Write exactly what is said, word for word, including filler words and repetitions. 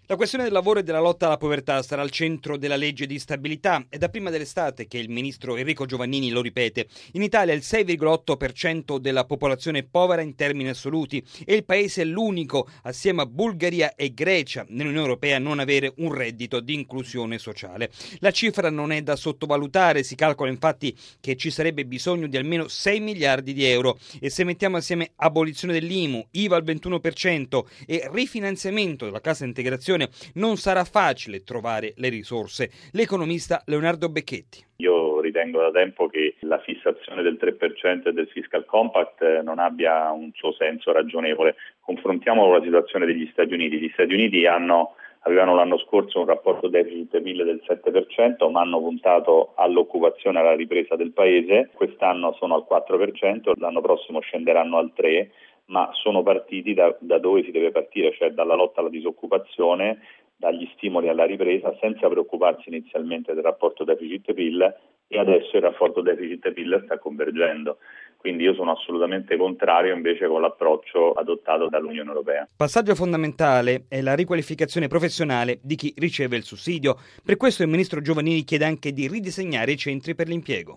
La questione del lavoro e della lotta alla povertà sarà al centro della legge di stabilità. È da prima dell'estate che il ministro Enrico Giovannini lo ripete. In Italia il sei virgola otto per cento della popolazione è povera in termini assoluti e il paese è l'unico, assieme a Bulgaria e Grecia, nell'Unione Europea a non avere un reddito di inclusione sociale. La cifra non è da sottovalutare, si calcola infatti che ci sarebbe bisogno di almeno sei miliardi di euro e se mettiamo assieme abolizione dell'I M U, I V A al ventuno per cento e rifinanziamento della cassa integrazione non sarà facile trovare le risorse. L'economista Leonardo Becchetti. Io ritengo da tempo che la fissazione del tre per cento e del Fiscal Compact non abbia un suo senso ragionevole. Confrontiamo con la situazione degli Stati Uniti. Gli Stati Uniti hanno, avevano l'anno scorso un rapporto deficit-P I L del sette per cento, ma hanno puntato all'occupazione e alla ripresa del paese. Quest'anno sono al quattro per cento, l'anno prossimo scenderanno al tre per cento. Ma sono partiti da, da dove si deve partire, cioè dalla lotta alla disoccupazione, dagli stimoli alla ripresa, senza preoccuparsi inizialmente del rapporto deficit-P I L, e adesso il rapporto deficit-P I L sta convergendo. Quindi io sono assolutamente contrario invece con l'approccio adottato dall'Unione Europea. Passaggio fondamentale è la riqualificazione professionale di chi riceve il sussidio. Per questo il ministro Giovannini chiede anche di ridisegnare i centri per l'impiego.